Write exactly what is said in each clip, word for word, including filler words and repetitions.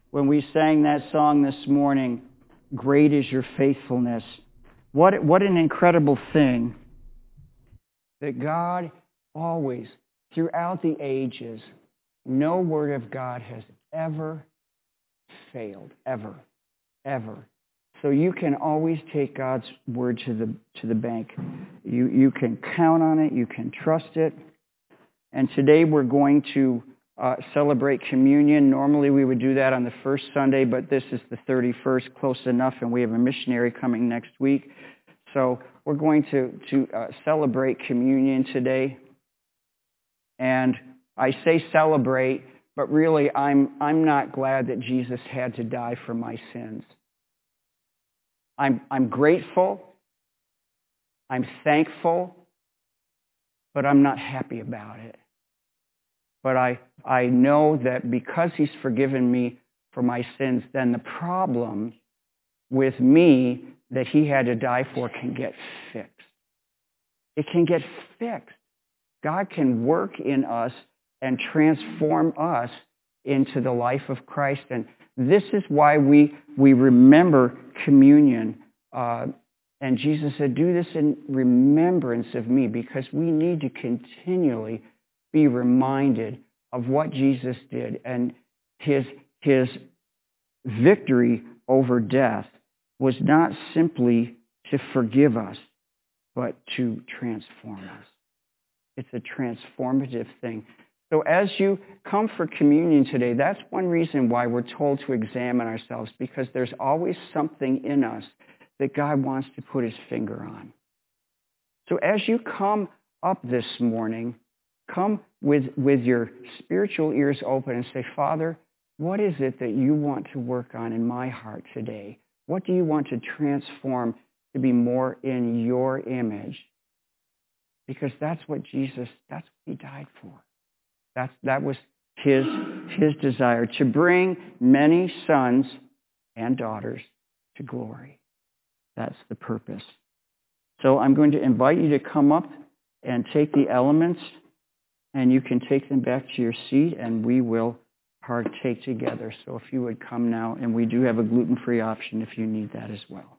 when we sang that song this morning, Great is Your Faithfulness. What, what an incredible thing that God always, throughout the ages, no word of God has ever failed, ever, ever. So you can always take God's word to the to the bank. You you can count on it. You can trust it. And today we're going to uh, celebrate communion. Normally we would do that on the first Sunday, but this is the thirty-first, close enough, and we have a missionary coming next week. So we're going to to uh, celebrate communion today. And I say celebrate, but really I'm I'm not glad that Jesus had to die for my sins. I'm, I'm grateful, I'm thankful, but I'm not happy about it. But I, I know that because He's forgiven me for my sins, then the problem with me that He had to die for can get fixed. It can get fixed. God can work in us and transform us into the life of Christ. And this is why we, we remember communion. Uh, and Jesus said, do this in remembrance of me, because we need to continually be reminded of what Jesus did. And his, his victory over death was not simply to forgive us, but to transform us. It's a transformative thing. So as you come for communion today, that's one reason why we're told to examine ourselves, because there's always something in us that God wants to put His finger on. So as you come up this morning, come with, with your spiritual ears open and say, Father, what is it that you want to work on in my heart today? What do you want to transform to be more in your image? Because that's what Jesus, that's what He died for. That's, that was his, his desire, to bring many sons and daughters to glory. That's the purpose. So I'm going to invite you to come up and take the elements, and you can take them back to your seat, and we will partake together. So if you would come now, and we do have a gluten-free option if you need that as well.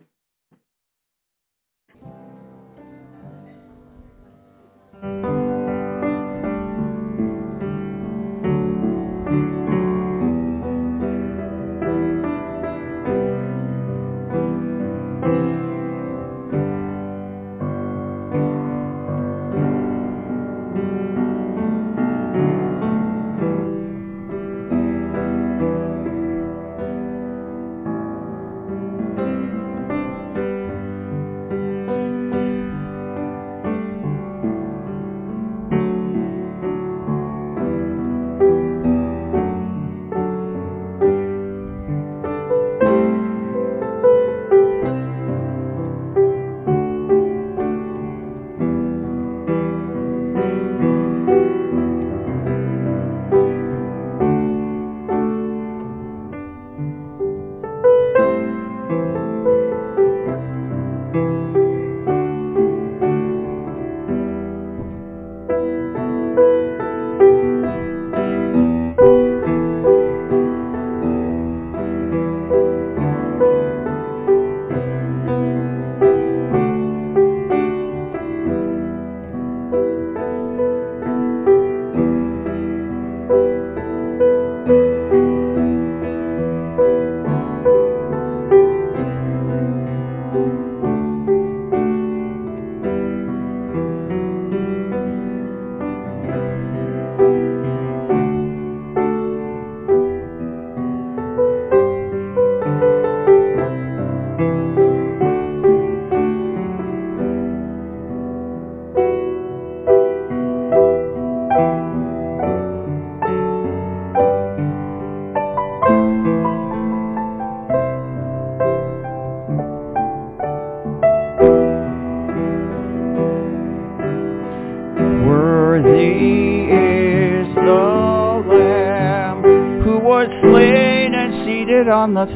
On the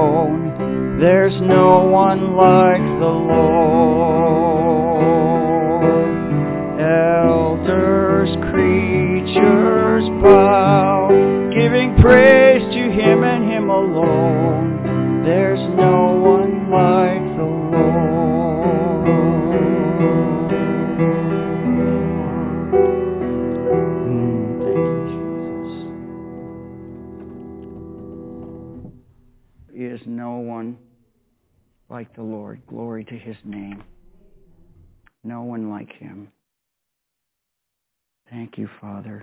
throne, there's no one like the Lord. Elders, creatures bow, giving praise to Him and Him alone. There's no one like the Lord. Mm, thank you, Jesus. There is no one like the Lord. Glory to His name. No one like Him. Thank you, Father.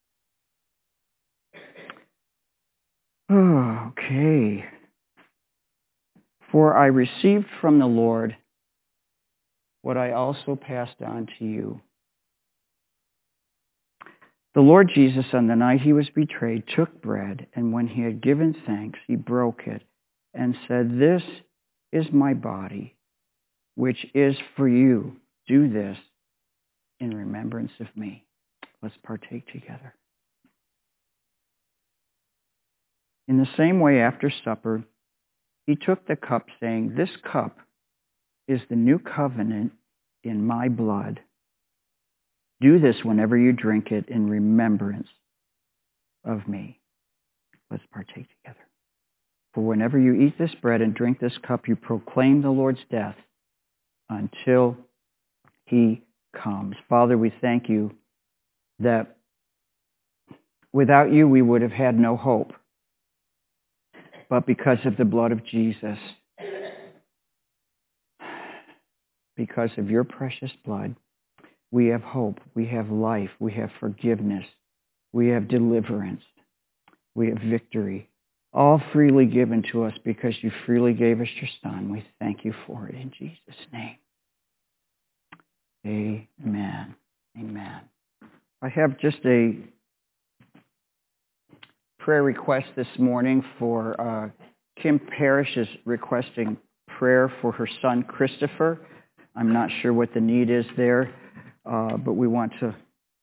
Oh, okay. For I received from the Lord what I also passed on to you. The Lord Jesus, on the night He was betrayed, took bread, and when He had given thanks, He broke it and said, "This is my body, which is for you. Do this in remembrance of me." Let's partake together. In the same way, after supper, He took the cup, saying, "This cup is the new covenant in my blood. Do this whenever you drink it in remembrance of me." Let's partake together. For whenever you eat this bread and drink this cup, you proclaim the Lord's death until He comes. Father, we thank you that without you we would have had no hope. But because of the blood of Jesus, because of your precious blood, we have hope, we have life, we have forgiveness, we have deliverance, we have victory, all freely given to us because you freely gave us your Son. We thank you for it in Jesus' name. Amen. Amen. I have just a prayer request this morning for uh, Kim Parrish is requesting prayer for her son Christopher. I'm not sure what the need is there, uh, but we want to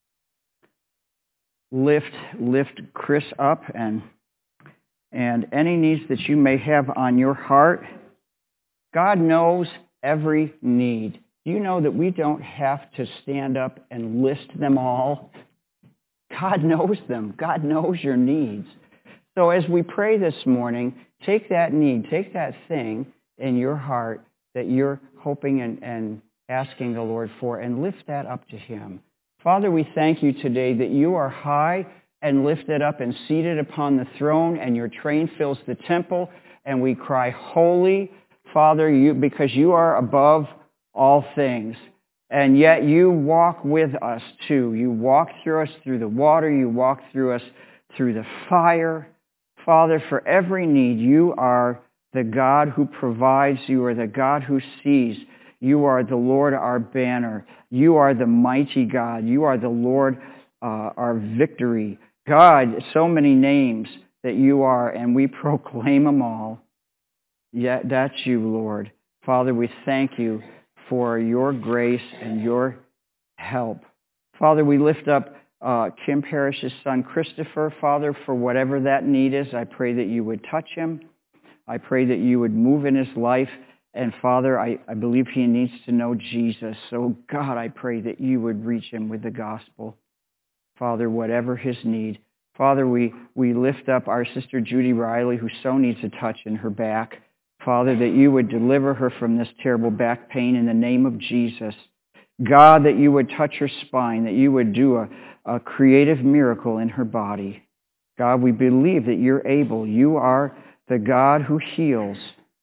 lift lift Chris up and and any needs that you may have on your heart. God knows every need. You know that we don't have to stand up and list them all. God knows them. God knows your needs. So as we pray this morning, take that need, take that thing in your heart that you're hoping and, and asking the Lord for, and lift that up to Him. Father, we thank you today that you are high and lifted up and seated upon the throne, and your train fills the temple, and we cry, holy, Father, you because you are above all things. And yet you walk with us too. You walk through us through the water. You walk through us through the fire. Father, for every need, you are the God who provides. You are the God who sees. You are the Lord, our banner. You are the mighty God. You are the Lord, uh, our victory. God, so many names that you are, and we proclaim them all. Yet that's you, Lord. Father, we thank you for your grace and your help. Father, we lift up uh, Kim Parrish's son, Christopher. Father, for whatever that need is, I pray that you would touch him. I pray that you would move in his life. And Father, I, I believe he needs to know Jesus. So God, I pray that you would reach him with the gospel. Father, whatever his need. Father, we, we lift up our sister Judy Riley, who so needs a touch in her back. Father, that you would deliver her from this terrible back pain in the name of Jesus. God, that you would touch her spine, that you would do a, a creative miracle in her body. God, we believe that you're able. You are the God who heals.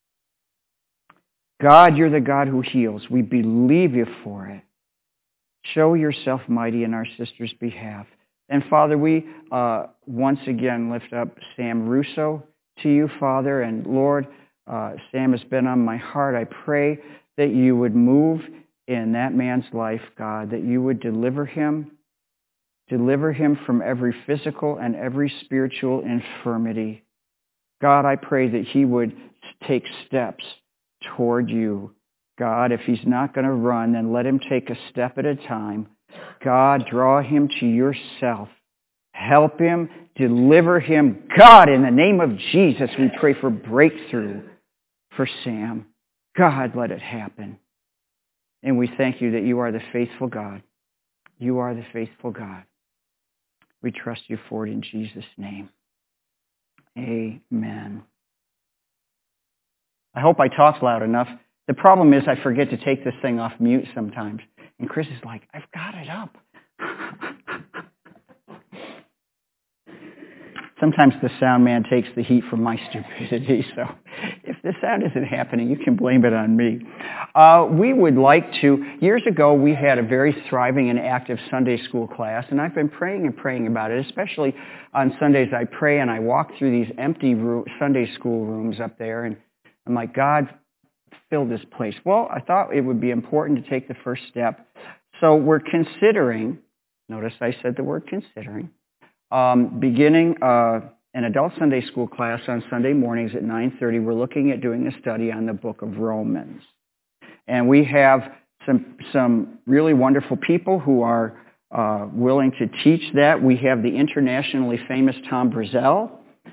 God, you're the God who heals. We believe you for it. Show yourself mighty in our sister's behalf. And Father, we uh, once again lift up Sam Russo to you, Father. And Lord, uh, Sam has been on my heart. I pray that you would move in that man's life, God, that you would deliver him, deliver him from every physical and every spiritual infirmity. God, I pray that he would take steps toward you. God, if he's not going to run, then let him take a step at a time. God, draw him to yourself. Help him, deliver him. God, in the name of Jesus, we pray for breakthrough for Sam. God, let it happen. And we thank you that you are the faithful God. You are the faithful God. We trust you for it in Jesus' name. Amen. I hope I talked loud enough. The problem is I forget to take this thing off mute sometimes. And Chris is like, I've got it up. Sometimes the sound man takes the heat from my stupidity, so if the sound isn't happening, you can blame it on me. Uh, we would like to, years ago we had a very thriving and active Sunday school class, and I've been praying and praying about it, especially on Sundays I pray and I walk through these empty room, Sunday school rooms up there, and I'm like, God, fill this place. Well, I thought it would be important to take the first step, so we're considering, notice I said the word considering, Um, beginning uh, an adult Sunday school class on Sunday mornings at nine thirty, we're looking at doing a study on the book of Romans. And we have some, some really wonderful people who are uh, willing to teach that. We have the internationally famous Tom Brazell.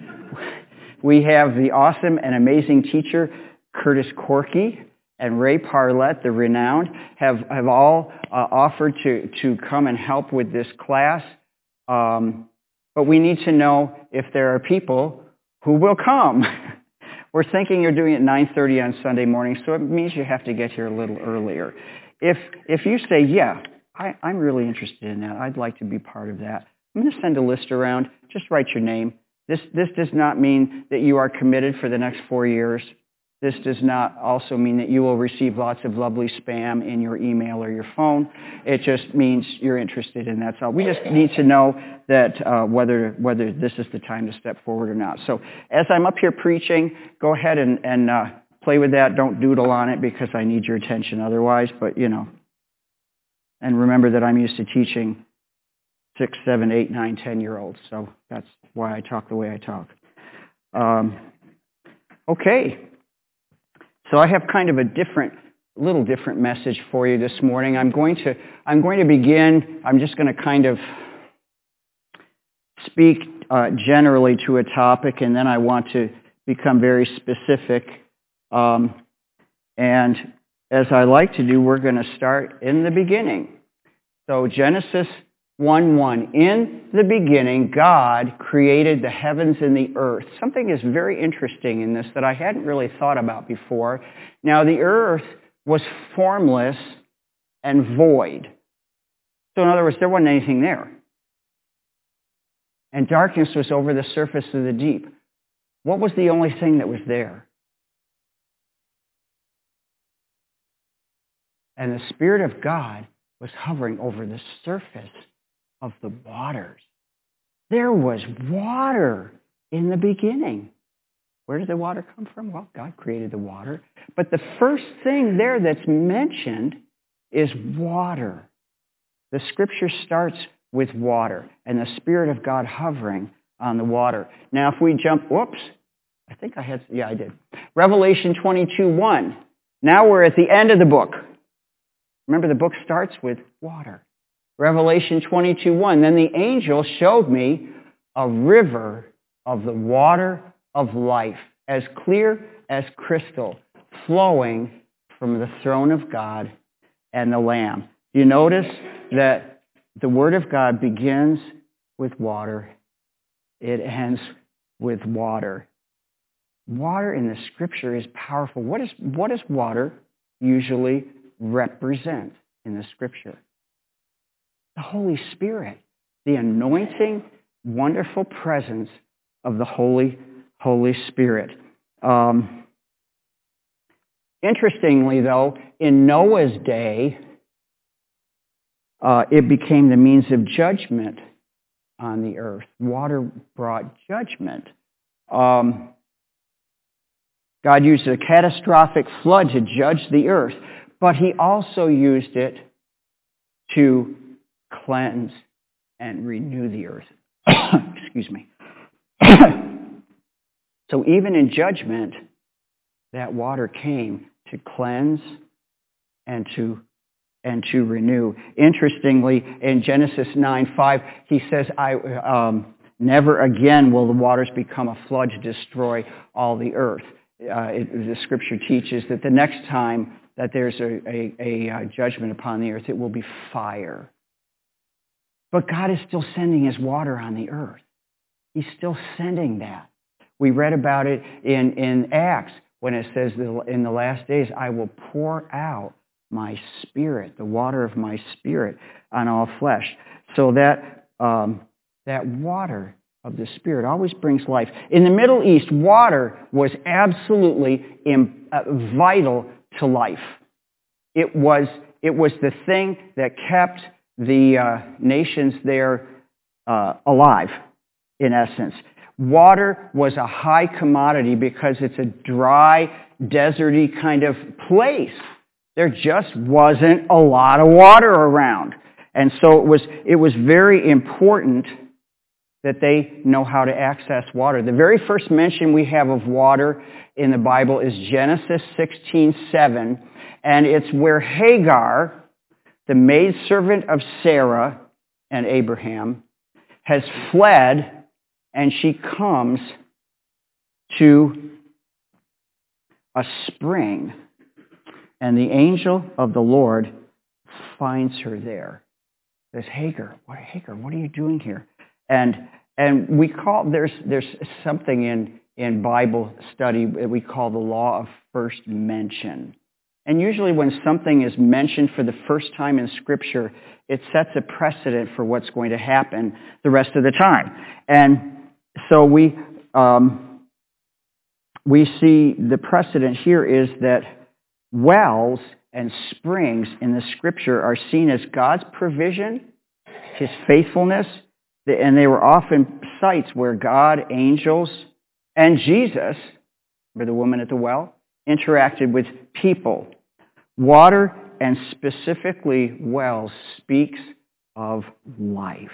We have the awesome and amazing teacher Curtis Corky, and Ray Parlett, the renowned, have, have all uh, offered to, to come and help with this class. Um, But we need to know if there are people who will come. We're thinking you're doing it at nine thirty on Sunday morning, so it means you have to get here a little earlier. If if you say, yeah, I, I'm really interested in that, I'd like to be part of that, I'm going to send a list around. Just write your name. This this does not mean that you are committed for the next four years. This does not also mean that you will receive lots of lovely spam in your email or your phone. It just means you're interested, and that's all. We just need to know that uh, whether whether this is the time to step forward or not. So as I'm up here preaching, go ahead and, and uh, play with that. Don't doodle on it because I need your attention otherwise, but you know. And remember that I'm used to teaching six, seven, eight, nine, ten-year-olds, so that's why I talk the way I talk. Um, okay. So I have kind of a different, little different message for you this morning. I'm going to, I'm going to begin, I'm just going to kind of speak uh, generally to a topic, and then I want to become very specific. Um, and as I like to do, we're going to start in the beginning. So Genesis one one, in the beginning, God created the heavens and the earth. Something is very interesting in this that I hadn't really thought about before. Now, the earth was formless and void. So in other words, there wasn't anything there. And darkness was over the surface of the deep. What was the only thing that was there? And the Spirit of God was hovering over the surface of the waters. There was water in the beginning. Where did the water come from? Well, God created the water. But the first thing there that's mentioned is water. The scripture starts with water and the Spirit of God hovering on the water. Now, if we jump, whoops, I think I had, yeah, I did. Revelation twenty-two one. Now we're at the end of the book. Remember, the book starts with water. Revelation twenty-two one. Then the angel showed me a river of the water of life, as clear as crystal, flowing from the throne of God and the Lamb. You notice that the Word of God begins with water. It ends with water. Water in the Scripture is powerful. What is, what does water usually represent in the Scripture? The Holy Spirit, the anointing, wonderful presence of the Holy, Holy Spirit. Um, interestingly, though, in Noah's day, uh, it became the means of judgment on the earth. Water brought judgment. Um, God used a catastrophic flood to judge the earth, but He also used it to cleanse and renew the earth. Excuse me. So even in judgment, that water came to cleanse and to and to renew. Interestingly, in Genesis nine five, he says, "I um, never again will the waters become a flood to destroy all the earth." Uh, it, the Scripture teaches that the next time that there's a, a, a, a judgment upon the earth, it will be fire. But God is still sending His water on the earth. He's still sending that. We read about it in, in Acts when it says that in the last days, I will pour out my spirit, the water of my spirit on all flesh. So that, um, that water of the Spirit always brings life. In the Middle East, water was absolutely im- uh, vital to life. It was, it was the thing that kept the uh, nations there uh, alive, in essence. Water was a high commodity because it's a dry, deserty kind of place. There just wasn't a lot of water around. And so it was, it was very important that they know how to access water. The very first mention we have of water in the Bible is Genesis sixteen seven, and it's where Hagar, the maidservant of Sarah and Abraham, has fled, and she comes to a spring, and the angel of the Lord finds her there. Says, Hagar, what, Hagar, what are you doing here? And and we call there's there's something in in Bible study that we call the law of first mention. And usually when something is mentioned for the first time in Scripture, it sets a precedent for what's going to happen the rest of the time. And so we um, we see the precedent here is that wells and springs in the Scripture are seen as God's provision, His faithfulness, and they were often sites where God, angels, and Jesus, or the woman at the well, interacted with people. Water, and specifically wells, speaks of life.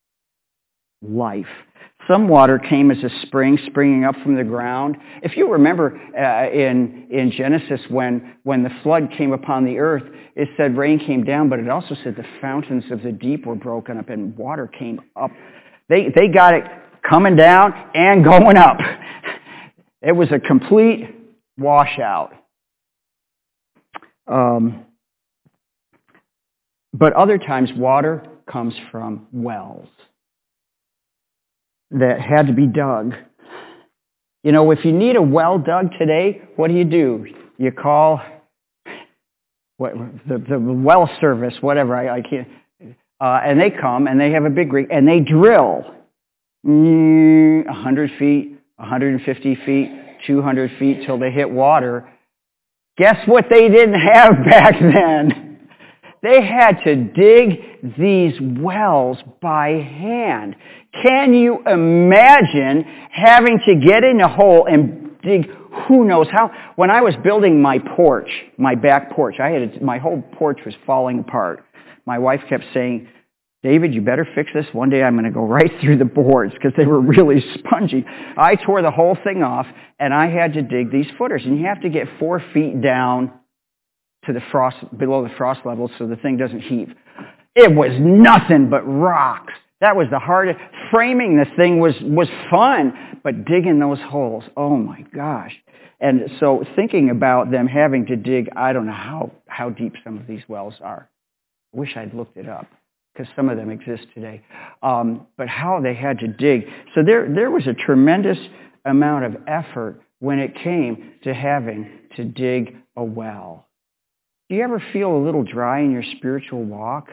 Life. Some water came as a spring springing up from the ground. If you remember uh, in, in Genesis when, when the flood came upon the earth, it said rain came down, but it also said the fountains of the deep were broken up and water came up. They, they got it coming down and going up. It was a complete washout. Um, but other times water comes from wells that had to be dug. You know, if you need a well dug today, what do you do? You call what, the, the well service, whatever, I, I can't, uh, and they come and they have a big rig and they drill one hundred feet, one hundred fifty feet, two hundred feet till they hit water. Guess what they didn't have back then? They had to dig these wells by hand. Can you imagine having to get in a hole and dig who knows how? When I was building my porch, my back porch, I had a, my whole porch was falling apart. My wife kept saying, David, you better fix this. One day I'm going to go right through the boards because they were really spongy. I tore the whole thing off, and I had to dig these footers. And you have to get four feet down to the frost, below the frost level so the thing doesn't heave. It was nothing but rocks. That was the hardest. Framing the thing was, was fun, but digging those holes, oh my gosh. And so thinking about them having to dig, I don't know how, how deep some of these wells are. I wish I'd looked it up, because some of them exist today. Um, but how they had to dig. So there, there was a tremendous amount of effort when it came to having to dig a well. Do you ever feel a little dry in your spiritual walk?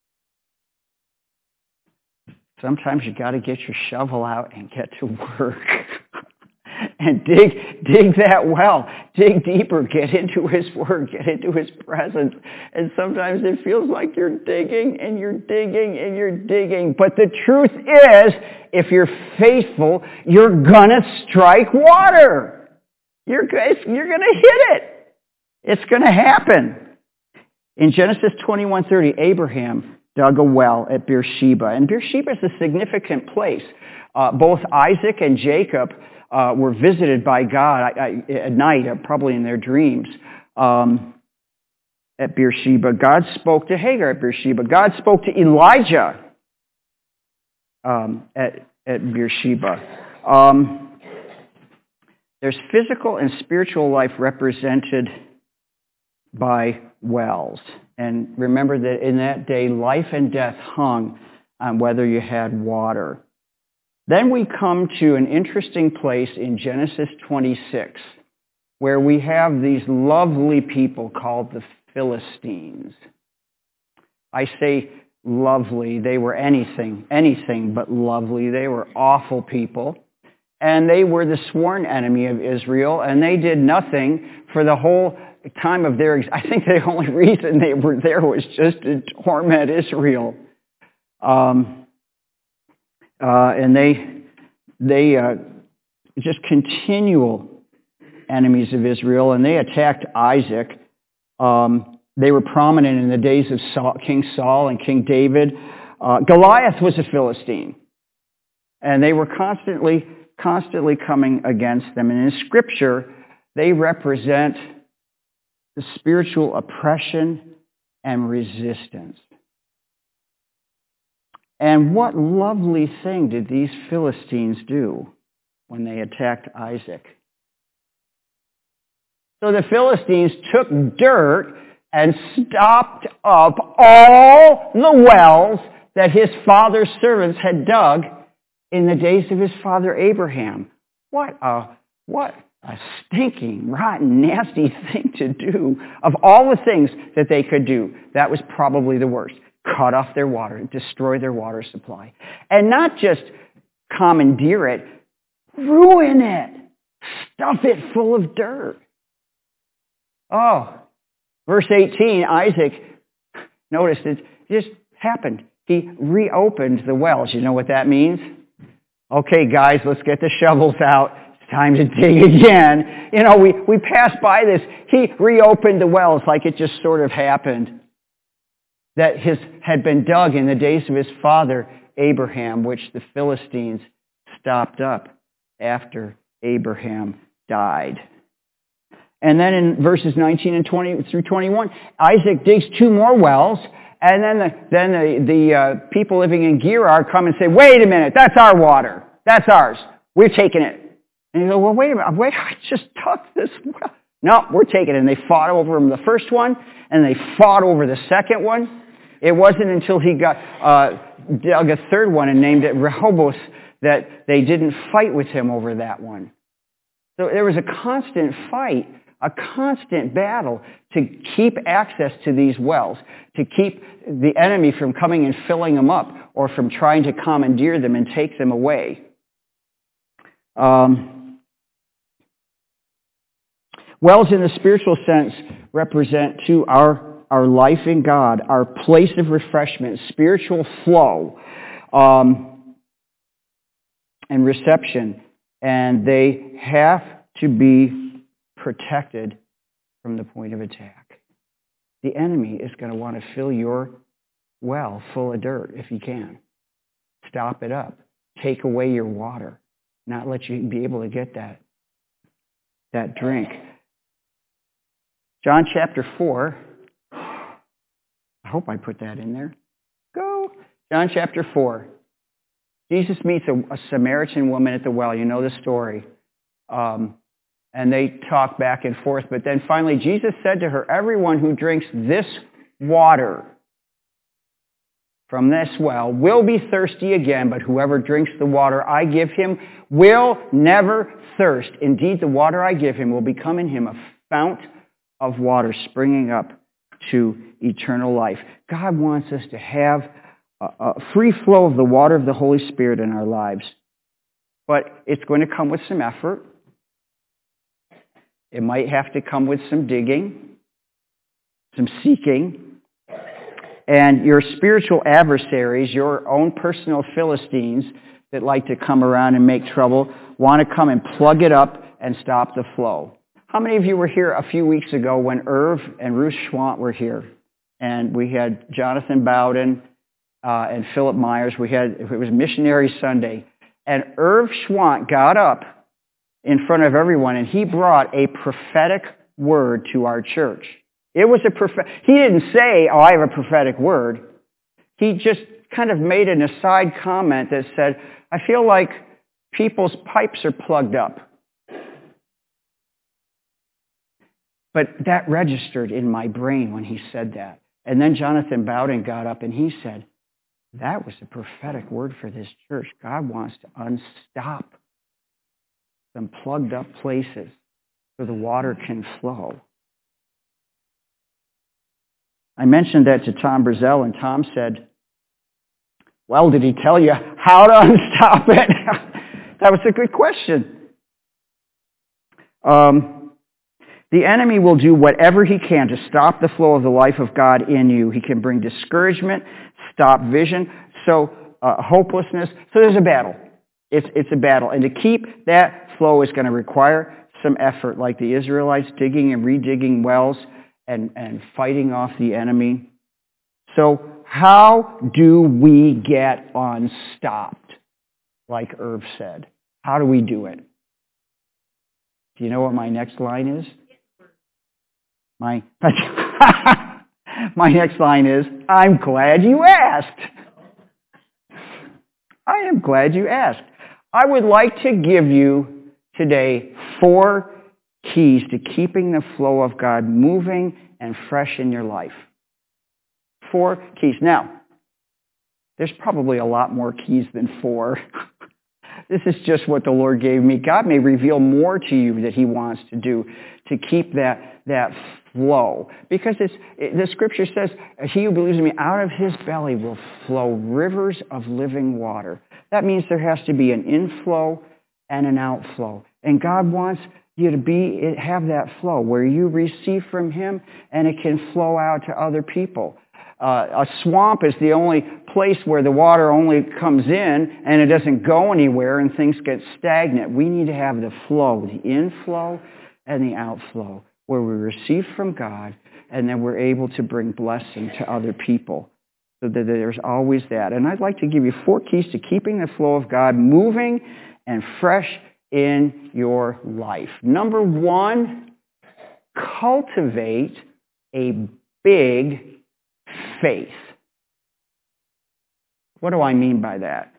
Sometimes you got to get your shovel out and get to work. And dig, dig that well. Dig deeper. Get into His Word. Get into His presence. And sometimes it feels like you're digging and you're digging and you're digging. But the truth is, if you're faithful, you're going to strike water. You're, you're going to hit it. It's going to happen. In Genesis twenty-one thirty, Abraham dug a well at Beersheba. And Beersheba is a significant place. Uh, both Isaac and Jacob uh, were visited by God I, I, at night, uh, probably in their dreams, um, at Beersheba. God spoke to Hagar at Beersheba. God spoke to Elijah um, at, at Beersheba. Um, there's physical and spiritual life represented by wells. And remember that in that day, life and death hung on whether you had water. Then we come to an interesting place in Genesis twenty-six, where we have these lovely people called the Philistines. I say lovely. They were anything, anything but lovely. They were awful people. And they were the sworn enemy of Israel, and they did nothing for the whole time of their... I think the only reason they were there was just to torment Israel. Um, uh, and they, they uh, just continual enemies of Israel, and they attacked Isaac. Um, they were prominent in the days of Saul, King Saul and King David. Uh, Goliath was a Philistine, and they were constantly, constantly coming against them. And in Scripture, they represent the spiritual oppression and resistance. And what lovely thing did these Philistines do when they attacked Isaac? So the Philistines took dirt and stopped up all the wells that his father's servants had dug in the days of his father Abraham. What a, what a stinking, rotten, nasty thing to do. Of all the things that they could do, that was probably the worst. Cut off their water, destroy their water supply. And not just commandeer it, ruin it. Stuff it full of dirt. Oh, verse eighteen, Isaac, notice it just happened. He reopened the wells. You know what that means? Okay, guys, let's get the shovels out. It's time to dig again. You know, we, we passed by this. He reopened the wells like it just sort of happened. That his had been dug in the days of his father Abraham, which the Philistines stopped up after Abraham died. And then in verses nineteen and twenty through twenty-one, Isaac digs two more wells, and then the, then the, the uh, people living in Gerar come and say, wait a minute, that's our water. That's ours. We're taking it. And you go, well, wait a minute. Wait, I just dug this well. No, we're taking it. And they fought over the first one, and they fought over the second one. It wasn't until he got uh, dug a third one and named it Rehoboth that they didn't fight with him over that one. So there was a constant fight, a constant battle to keep access to these wells, to keep the enemy from coming and filling them up or from trying to commandeer them and take them away. Um, wells in the spiritual sense represent to our our life in God, our place of refreshment, spiritual flow, um, and reception. And they have to be protected from the point of attack. The enemy is going to want to fill your well full of dirt if he can. Stop it up. Take away your water. Not let you be able to get that, that drink. John chapter four. I hope I put that in there. Go. John chapter four. Jesus meets a, a Samaritan woman at the well. You know the story. Um, and they talk back and forth. But then finally Jesus said to her, everyone who drinks this water from this well will be thirsty again, but whoever drinks the water I give him will never thirst. Indeed, the water I give him will become in him a fount of water springing up to eternal life. God wants us to have a, a free flow of the water of the Holy Spirit in our lives. But it's going to come with some effort. It might have to come with some digging, some seeking. And your spiritual adversaries, your own personal Philistines that like to come around and make trouble, want to come and plug it up and stop the flow. How many of you were here a few weeks ago when Irv and Ruth Schwant were here? And we had Jonathan Bowden uh, and Philip Myers. We had, it was Missionary Sunday. And Irv Schwant got up in front of everyone and he brought a prophetic word to our church. It was a prophetic, he didn't say, oh, I have a prophetic word. He just kind of made an aside comment that said, I feel like people's pipes are plugged up. But that registered in my brain when he said that. And then Jonathan Bowden got up and he said, That was a prophetic word for this church. God wants to unstop some plugged up places so the water can flow. I mentioned that to Tom Brazell, and Tom said, well, did he tell you how to unstop it? That was a good question. Um, the enemy will do whatever he can to stop the flow of the life of God in you. He can bring discouragement, stop vision, so uh, hopelessness. So there's a battle. It's, it's a battle. And to keep that flow is going to require some effort, like the Israelites digging and redigging wells and, and fighting off the enemy. So how do we get unstopped, like Irv said? How do we do it? Do you know what my next line is? My, my next line is, I'm glad you asked. I am glad you asked. I would like to give you today four keys to keeping the flow of God moving and fresh in your life. Four keys. Now, there's probably a lot more keys than four. This is just what the Lord gave me. God may reveal more to you that he wants to do to keep that, that flow. Because it's, it, the scripture says, he who believes in me, out of his belly will flow rivers of living water. That means there has to be an inflow and an outflow. And God wants you to be have that flow where you receive from him and it can flow out to other people. Uh, a swamp is the only place where the water only comes in and it doesn't go anywhere and things get stagnant. We need to have the flow, the inflow and the outflow, where we receive from God and then we're able to bring blessing to other people. So that there's always that. And I'd like to give you four keys to keeping the flow of God moving and fresh in your life. Number one, cultivate a big faith. What do I mean by that?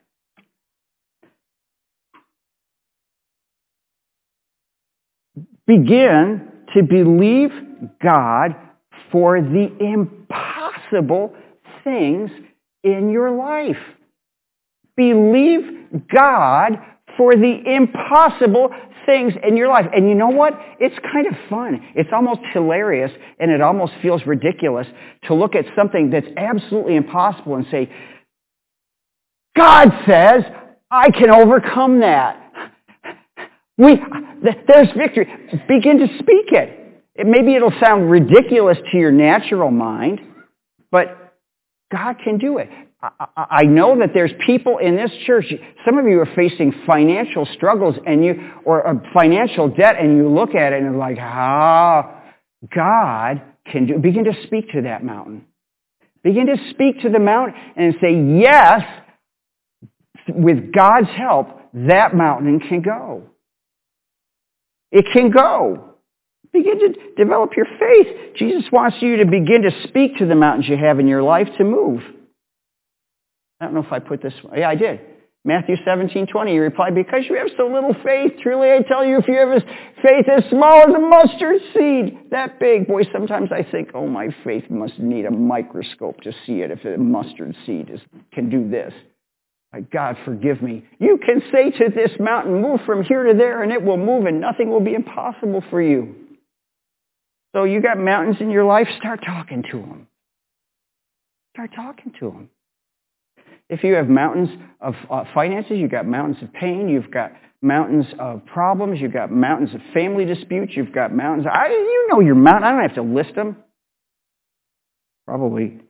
Begin to believe God for the impossible things in your life. Believe God for the impossible things in your life. And you know what? It's kind of fun. It's almost hilarious, and it almost feels ridiculous to look at something that's absolutely impossible and say, God says, I can overcome that. We, there's victory. Begin to speak it. it. Maybe it'll sound ridiculous to your natural mind, but God can do it. I know that there's people in this church, some of you are facing financial struggles and you, or a financial debt, and you look at it and you're like, how God can do, begin to speak to that mountain. Begin to speak to the mountain and say, yes, with God's help, that mountain can go. It can go. Begin to develop your faith. Jesus wants you to begin to speak to the mountains you have in your life to move. I don't know if I put this one. Yeah, I did. Matthew seventeen twenty, he replied, because you have so little faith, truly I tell you, if you have a faith as small as a mustard seed, that big. Boy, sometimes I think, oh, my faith must need a microscope to see it if a mustard seed is, can do this. My God, forgive me. You can say to this mountain, move from here to there, and it will move, and nothing will be impossible for you. So you got mountains in your life, start talking to them. Start talking to them. If you have mountains of uh, finances, you've got mountains of pain, you've got mountains of problems, you've got mountains of family disputes, you've got mountains, I, you know your mountain, I don't have to list them. Probably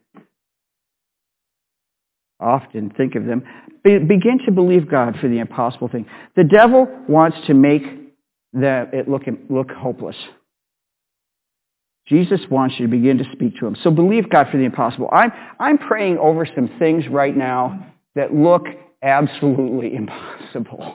often think of them. Be, begin to believe God for the impossible thing. The devil wants to make the, it look, look hopeless. Jesus wants you to begin to speak to him. So believe God for the impossible. I'm, I'm praying over some things right now that look absolutely impossible.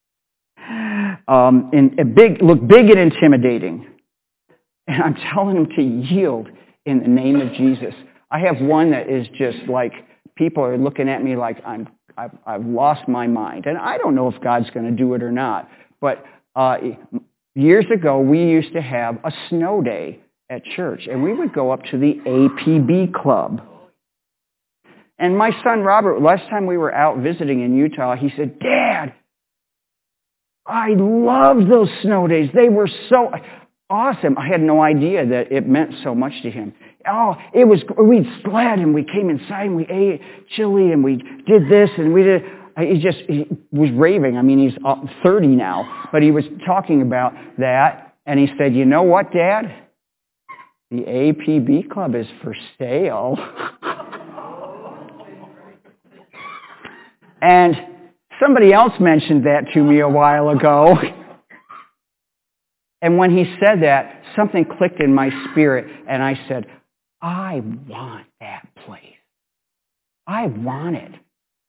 Um, and, and big, look big and intimidating. And I'm telling them to yield in the name of Jesus. I have one that is just like, people are looking at me like I'm, I've, I've lost my mind. And I don't know if God's going to do it or not. But uh, years ago, we used to have a snow day at church, and we would go up to the A P B club. And my son Robert, last time we were out visiting in Utah, he said, Dad, I love those snow days. They were so awesome. I had no idea that it meant so much to him. Oh, it was, we sled and we came inside and we ate chili and we did this and we did, he just he was raving. I mean, he's thirty now, but he was talking about that. And he said, you know what, Dad? The A P B Club is for sale. And somebody else mentioned that to me a while ago. And when he said that, something clicked in my spirit, and I said, I want that place. I want it.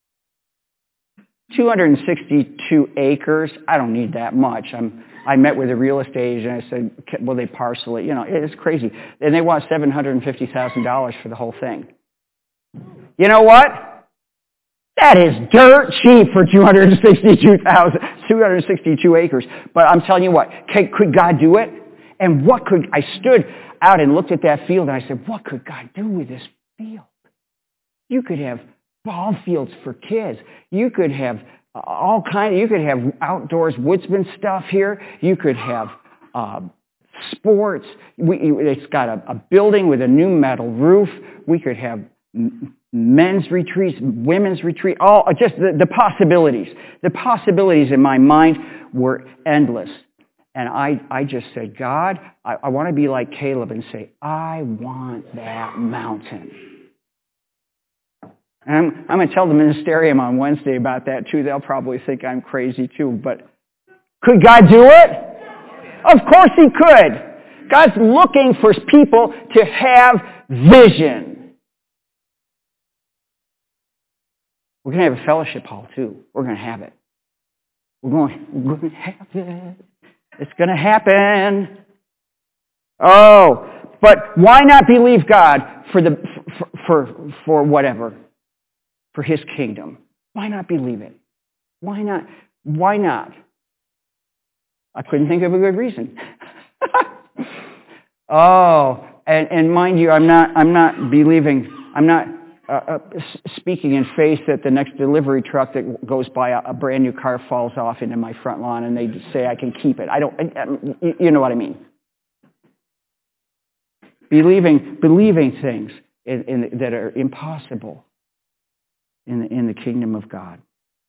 two hundred sixty-two acres, I don't need that much. I'm, I met with a real estate agent, I said, will they parcel it? You know, it's crazy. And they want seven hundred fifty thousand dollars for the whole thing. You know what? That is dirt cheap for two hundred sixty-two thousand, two hundred sixty-two acres. But I'm telling you what, could God do it? And what could, I stood out and looked at that field and I said, what could God do with this field? You could have ball fields for kids. You could have all kind of, you could have outdoors woodsman stuff here. You could have uh, sports. We, it's got a, a building with a new metal roof. We could have men's retreats, women's retreat, all just the, the possibilities. The possibilities in my mind were endless. And I, I just said, God, I, I want to be like Caleb and say, I want that mountain. And I'm, I'm going to tell the ministerium on Wednesday about that too. They'll probably think I'm crazy too. But could God do it? Of course He could. God's looking for people to have vision. We're going to have a fellowship hall too. We're going to have it. We're going, we're going to have it. It's going to happen. Oh, but why not believe God for the for, for for whatever? For His kingdom. Why not believe it? Why not? Why not? I couldn't think of a good reason. oh, and, and mind you, I'm not I'm not believing, I'm not uh, uh, speaking in faith that the next delivery truck that goes by, a, a brand new car falls off into my front lawn and they say I can keep it. I don't, I, I, you know what I mean. Believing, believing things in, in, that are impossible in the, in the kingdom of God.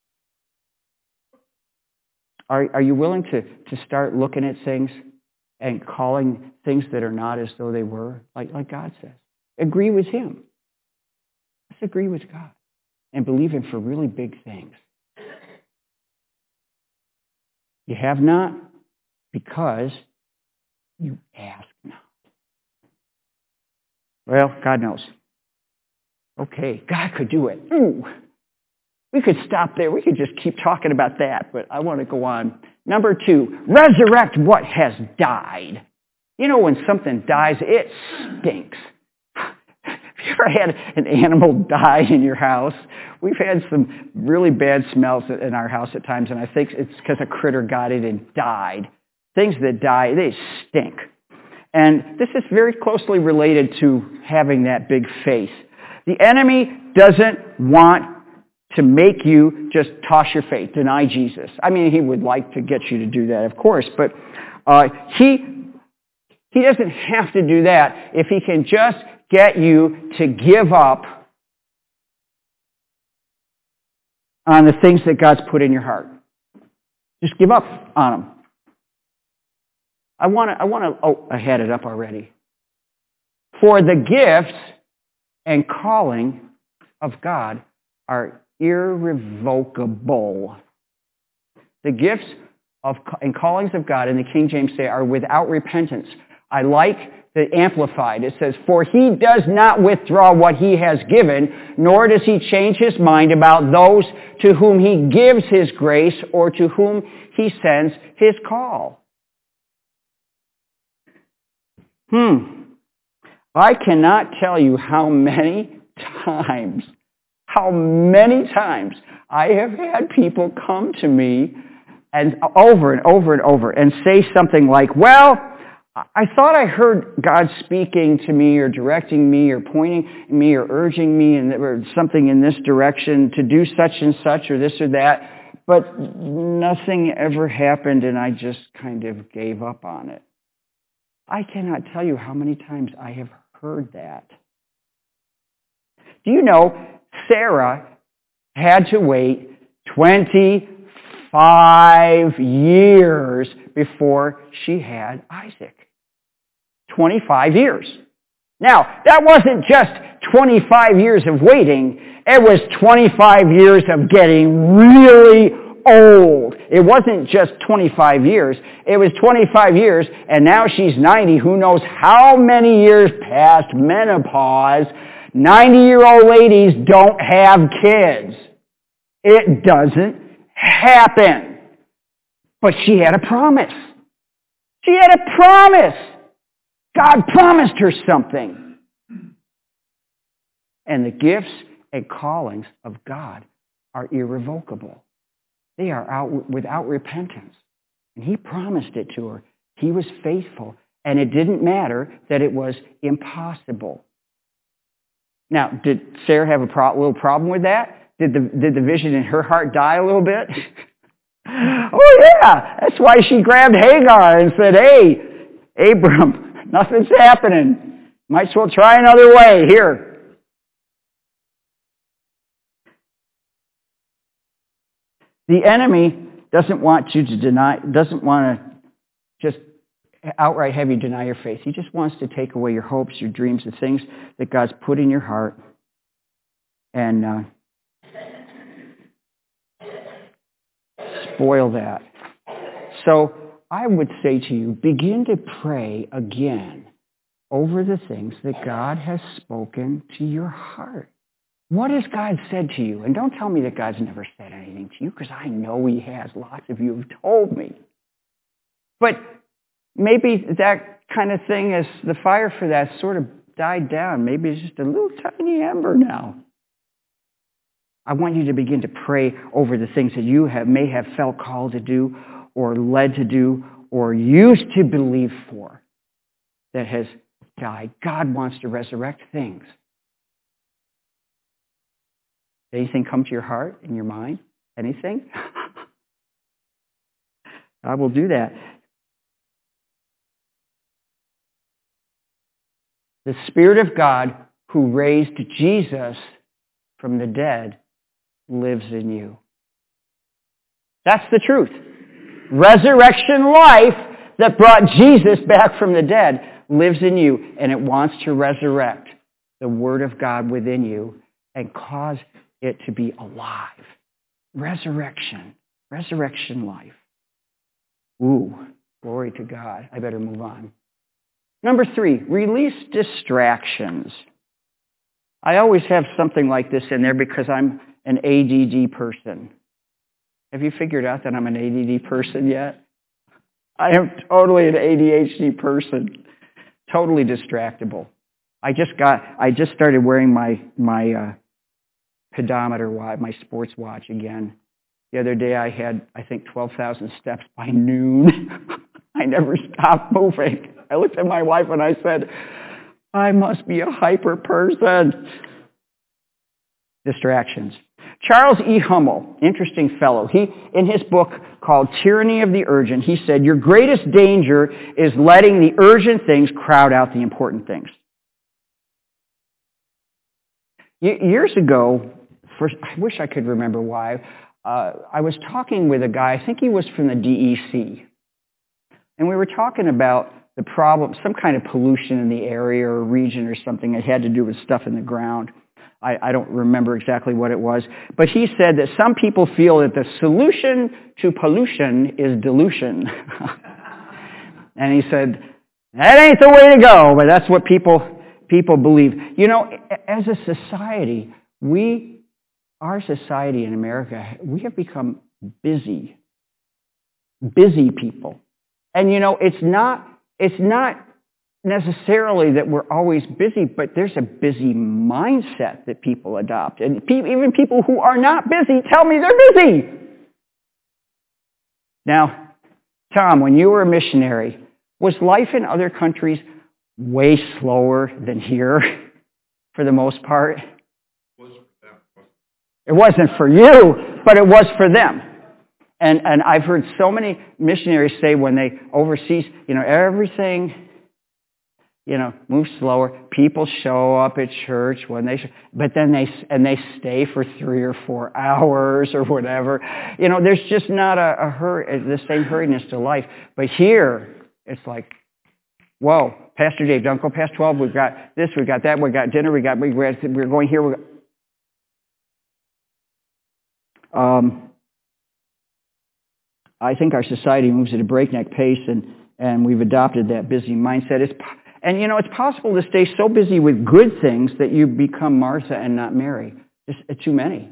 Are, are you willing to, to start looking at things and calling things that are not as though they were, like, like God says? Agree with Him. Let's agree with God and believe Him for really big things. You have not because you ask not. Well, God knows. Okay, God could do it. Ooh. We could stop there. We could just keep talking about that, but I want to go on. Number two, resurrect what has died. You know, when something dies, it stinks. Have you ever had an animal die in your house? We've had some really bad smells in our house at times, and I think it's because a critter got it and died. Things that die, they stink. And this is very closely related to having that big faith. The enemy doesn't want to make you just toss your faith, deny Jesus. I mean, he would like to get you to do that, of course, but uh, he he doesn't have to do that if he can just get you to give up on the things that God's put in your heart. Just give up on them. I want to, I want to, oh, I had it up already. For the gifts and calling of God are irrevocable. The gifts of and callings of God in the King James say are without repentance. I like the Amplified. It says, for He does not withdraw what He has given, nor does He change His mind about those to whom He gives His grace or to whom He sends His call. Hmm. I cannot tell you how many times, how many times I have had people come to me and over and over and over and say something like, well, I thought I heard God speaking to me or directing me or pointing me or urging me and or something in this direction to do such and such or this or that, but nothing ever happened and I just kind of gave up on it. I cannot tell you how many times I have heard that. Do you know Sarah had to wait twenty-five years before she had Isaac? twenty-five years. Now, that wasn't just twenty-five years of waiting. It was twenty-five years of getting really old. It wasn't just twenty-five years. It was twenty-five years, and now she's ninety. Who knows how many years past menopause? ninety-year-old ladies don't have kids. It doesn't happen. But she had a promise. She had a promise. God promised her something. And the gifts and callings of God are irrevocable. They are out without repentance. And He promised it to her. He was faithful. And it didn't matter that it was impossible. Now, did Sarah have a pro- little problem with that? Did the, did the vision in her heart die a little bit? Oh, yeah. That's why she grabbed Hagar and said, hey, Abram, nothing's happening. Might as well try another way. Here. The enemy doesn't want you to deny, doesn't want to just outright have you deny your faith. He just wants to take away your hopes, your dreams, the things that God's put in your heart. And uh, spoil that. So I would say to you, begin to pray again over the things that God has spoken to your heart. What has God said to you? And don't tell me that God's never said anything to you, because I know He has. Lots of you have told me. But maybe that kind of thing, as the fire for that sort of died down. Maybe it's just a little tiny ember now. I want you to begin to pray over the things that you have, may have felt called to do or led to do or used to believe for that has died. God wants to resurrect things. Anything come to your heart, in your mind? Anything? God will do that. The Spirit of God who raised Jesus from the dead lives in you. That's the truth. Resurrection life that brought Jesus back from the dead lives in you, and it wants to resurrect the Word of God within you and cause it to be alive. Resurrection. Resurrection life. Ooh, glory to God. I better move on. Number three, release distractions. I always have something like this in there because I'm an A D D person. Have you figured out that I'm an A D D person yet? I am totally an A D H D person. Totally distractible. I just got, I just started wearing my, my uh, pedometer watch, my sports watch again. The other day I had, I think, twelve thousand steps by noon. I never stopped moving. I looked at my wife and I said, I must be a hyper person. Distractions. Charles E. Hummel, interesting fellow, he, in his book called Tyranny of the Urgent, he said, your greatest danger is letting the urgent things crowd out the important things. Years ago, for, I wish I could remember why, uh, I was talking with a guy, I think he was from the D E C, and we were talking about the problem, some kind of pollution in the area or region or something that had to do with stuff in the ground. I, I don't remember exactly what it was. But he said that some people feel that the solution to pollution is dilution. And he said, that ain't the way to go, but that's what people people believe. You know, as a society, we, our society in America, we have become busy. Busy people. And you know, it's not, it's not necessarily that we're always busy, but there's a busy mindset that people adopt. And pe- even people who are not busy tell me they're busy. Now, Tom, when you were a missionary, Was life in other countries way slower than here for the most part? It wasn't for you, but it was for them. And and I've heard so many missionaries say when they overseas, you know, everything, you know, moves slower. People show up at church when they, sh- but then they and they stay for three or four hours or whatever. You know, there's just not a, a hurry, the same hurriedness to life. But here, it's like, whoa, Pastor Dave, don't go past twelve. We've got this, we've got that, we've got dinner, we got we're we're going here. We're, um. I think our society moves at a breakneck pace, and, and we've adopted that busy mindset. It's, and, you know, it's possible to stay so busy with good things that you become Martha and not Mary. Just too many.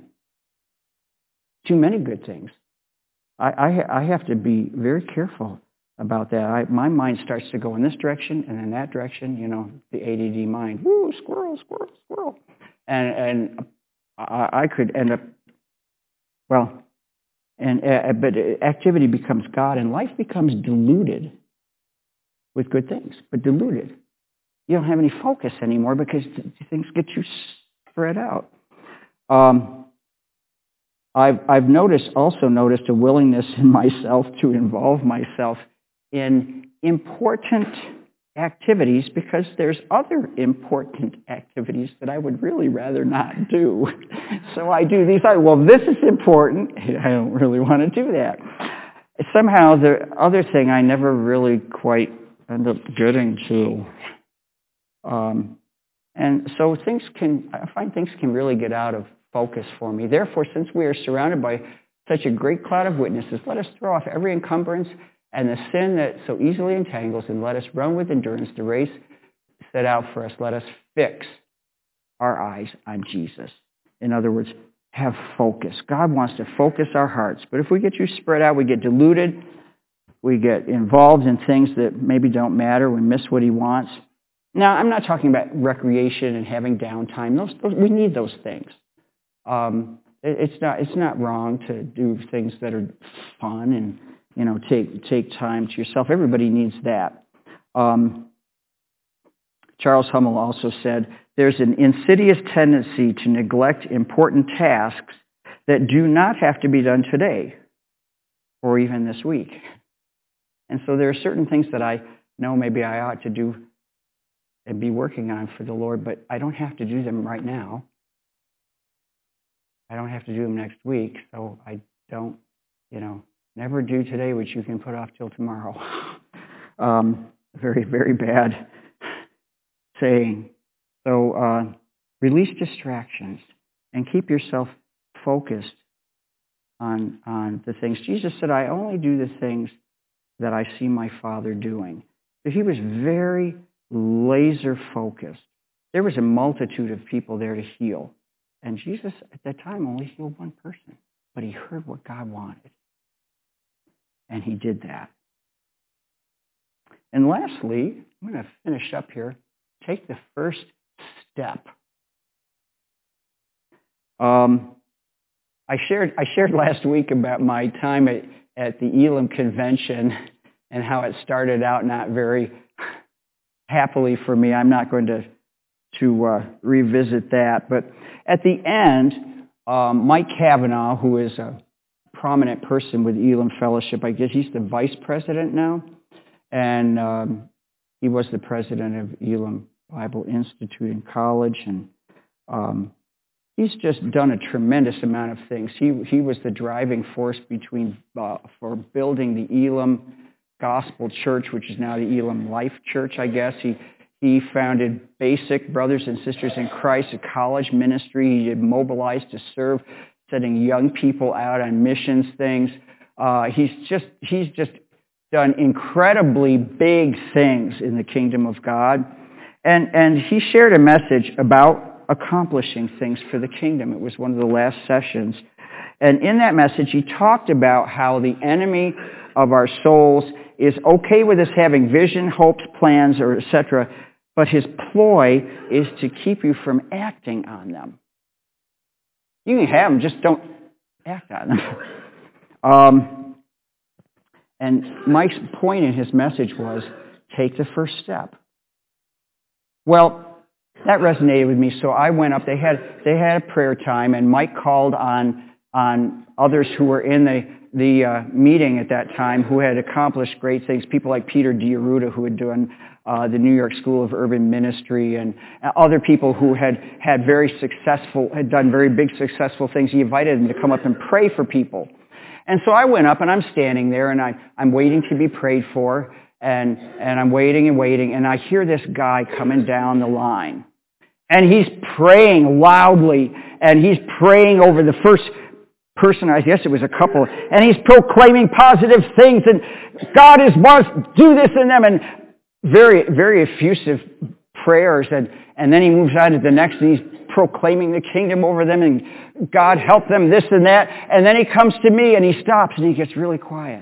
Too many good things. I, I, I have to be very careful about that. I, my mind starts to go in this direction and in that direction, you know, the A D D mind. Woo, squirrel, squirrel, squirrel. And, and I, I could end up, well... And uh, but activity becomes God, and life becomes diluted with good things, but diluted. You don't have any focus anymore because things get you spread out. Um, I've I've noticed also noticed a willingness in myself to involve myself in important activities because there's other important activities that I would really rather not do. So I do these. Well, this is important. I don't really want to do that. Somehow the other thing I never really quite end up getting to. Um, and so things can, I find things can really get out of focus for me. Therefore, since we are surrounded by such a great cloud of witnesses, let us throw off every encumbrance and the sin that so easily entangles, and let us run with endurance the race set out for us. Let us fix our eyes on Jesus. In other words, have focus. God wants to focus our hearts. But if we get too spread out, we get diluted, we get involved in things that maybe don't matter, we miss what he wants. Now, I'm not talking about recreation and having downtime. Those, those, we need those things. Um, it, it's not it's not wrong to do things that are fun and, you know, take take time to yourself. Everybody needs that. Um, Charles Hummel also said, there's an insidious tendency to neglect important tasks that do not have to be done today or even this week. And so there are certain things that I know maybe I ought to do and be working on for the Lord, but I don't have to do them right now. I don't have to do them next week, so I don't, you know, never do today what you can put off till tomorrow. um, very, very bad saying. So uh, release distractions and keep yourself focused on, on the things. Jesus said, I only do the things that I see my Father doing. So he was very laser focused. There was a multitude of people there to heal. And Jesus at that time only healed one person. But he heard what God wanted. And he did that. And lastly, I'm going to finish up here. Take the first step. Um, I shared I shared last week about my time at, at the Elam Convention and how it started out not very happily for me. I'm not going to to uh, revisit that. But at the end, um, Mike Cavanaugh, who is a prominent person with Elam Fellowship, I guess he's the vice president now, and um, he was the president of Elam Bible Institute in college, and um, he's just done a tremendous amount of things. He he was the driving force between uh, for building the Elam Gospel Church, which is now the Elam Life Church, I guess. He he founded Basic Brothers and Sisters in Christ, a college ministry. He mobilized to serve, setting young people out on missions things. Uh, he's just he's just done incredibly big things in the kingdom of God. And and he shared a message about accomplishing things for the kingdom. It was one of the last sessions. And in that message, he talked about how the enemy of our souls is okay with us having vision, hopes, plans, or et cetera, but his ploy is to keep you from acting on them. You can have them, just don't act on them. um, and Mike's point in his message was, take the first step. Well, that resonated with me, so I went up. They had they had a prayer time, and Mike called on on others who were in the the uh, meeting at that time who had accomplished great things. People like Peter D'Aruda, who had done uh, the New York School of Urban Ministry, and other people who had had very successful, had done very big successful things. He invited them to come up and pray for people. And so I went up, and I'm standing there, and I, I'm waiting to be prayed for, and, and I'm waiting and waiting, and I hear this guy coming down the line. And he's praying loudly, and he's praying over the first person, I guess it was a couple, and he's proclaiming positive things, and God is wants to do this in them, and very, very effusive prayers, and, and then he moves on to the next, and he's proclaiming the kingdom over them, and God help them, this and that, and then he comes to me, and he stops, and he gets really quiet.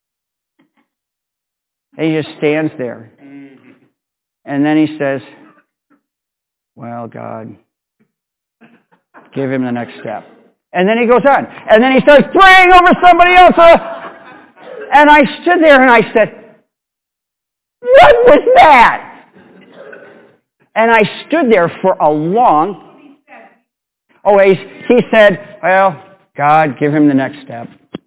And he just stands there. And then he says, well, God, give him the next step. And then he goes on. And then he starts praying over somebody else. And I stood there and I said, what was that? And I stood there for a long... Oh, he, he said, well, God, give him the next step.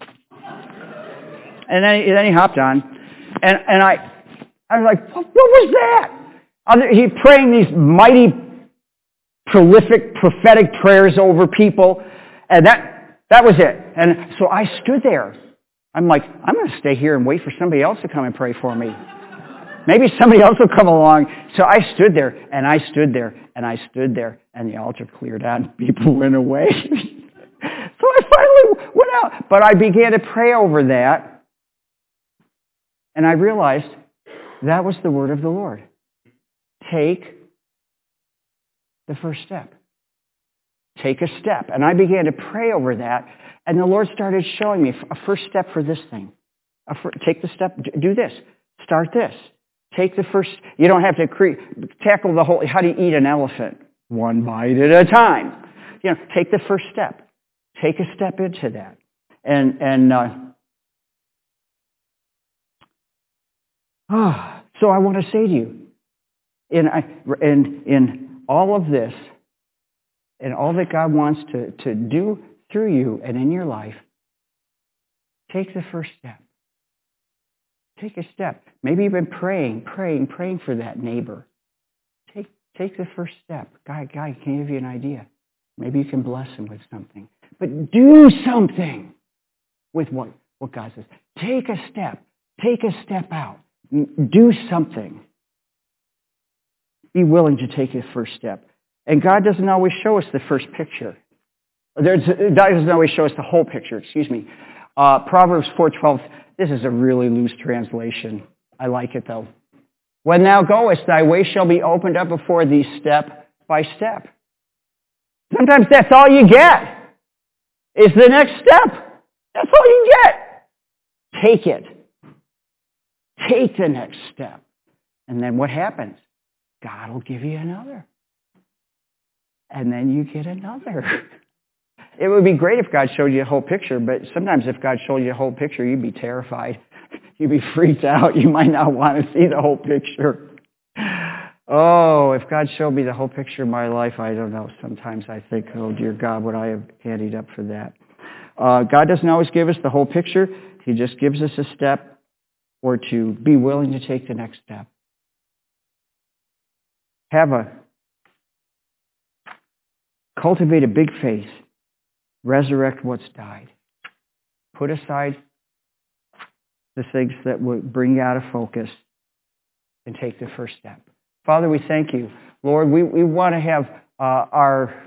And then, then he hopped on. And, and I, I was like, what was that? He praying these mighty, prolific, prophetic prayers over people. And that that was it. And so I stood there. I'm like, I'm going to stay here and wait for somebody else to come and pray for me. Maybe somebody else will come along. So I stood there, and I stood there, and I stood there, and the altar cleared out, and people went away. So I finally went out. But I began to pray over that, and I realized that was the word of the Lord. Take the first step. Take a step. And I began to pray over that, and the Lord started showing me a first step for this thing. A fir- take the step, do this, start this. Take the first, you don't have to cre- tackle the whole, how do you eat an elephant? One bite at a time. You know, take the first step. Take a step into that. And, and, uh, oh, so I want to say to you, in, in, in all of this, and all that God wants to, to do through you and in your life, take the first step. Take a step. Maybe you've been praying, praying, praying for that neighbor. Take, take the first step. God, God can give you an idea. Maybe you can bless him with something. But do something with what, what God says. Take a step. Take a step out. Do something. Be willing to take the first step. And God doesn't always show us the first picture. There's, God doesn't always show us the whole picture, excuse me. Uh, Proverbs four twelve, this is a really loose translation. I like it though. When thou goest, thy way shall be opened up before thee step by step. Sometimes that's all you get, is the next step. That's all you get. Take it. Take the next step. And then what happens? God will give you another. And then you get another. It would be great if God showed you a whole picture, but sometimes if God showed you a whole picture, you'd be terrified. You'd be freaked out. You might not want to see the whole picture. Oh, if God showed me the whole picture of my life, I don't know. Sometimes I think, oh, dear God, would I have handied up for that? Uh, God doesn't always give us the whole picture. He just gives us a step or to be willing to take the next step. Have a Cultivate a big faith. Resurrect what's died. Put aside the things that would bring you out of focus and take the first step. Father, we thank you. Lord, we, we want to have uh, our,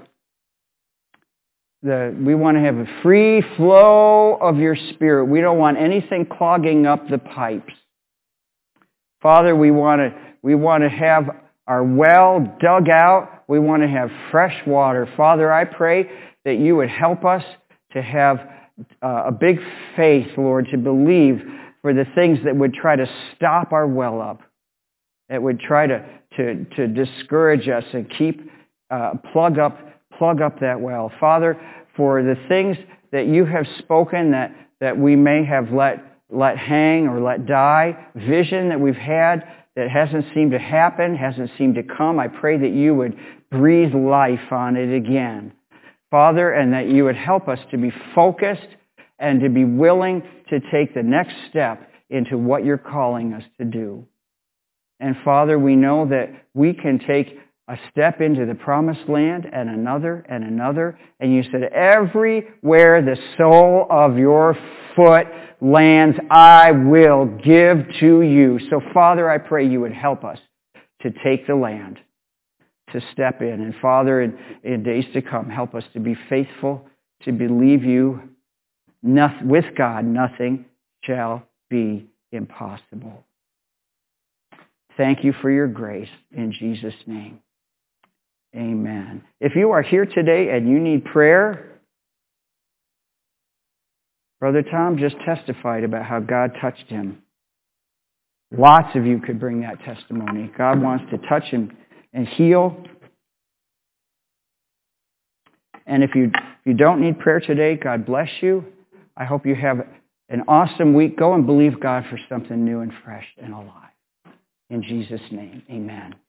the, we want to have a free flow of your Spirit. We don't want anything clogging up the pipes. Father, we want to, we want to have our well dug out. We want to have fresh water. Father, I pray that you would help us to have uh, a big faith, Lord, to believe for the things that would try to stop our well up, that would try to, to, to discourage us and keep, uh, plug up, plug up that well. Father, for the things that you have spoken that, that we may have let, let hang or let die, vision that we've had that hasn't seemed to happen, hasn't seemed to come. I pray that you would breathe life on it again, Father, and that you would help us to be focused and to be willing to take the next step into what you're calling us to do. And Father, we know that we can take a step into the promised land and another and another. And you said, everywhere the sole of your foot lands, I will give to you. So Father, I pray you would help us to take the land, to step in. And Father, in, in days to come, help us to be faithful, to believe you. Nothing, with God, nothing shall be impossible. Thank you for your grace in Jesus' name. Amen. If you are here today and you need prayer, Brother Tom just testified about how God touched him. Lots of you could bring that testimony. God wants to touch him and heal. And if you, if you don't need prayer today, God bless you. I hope you have an awesome week. Go and believe God for something new and fresh and alive. In Jesus' name, amen.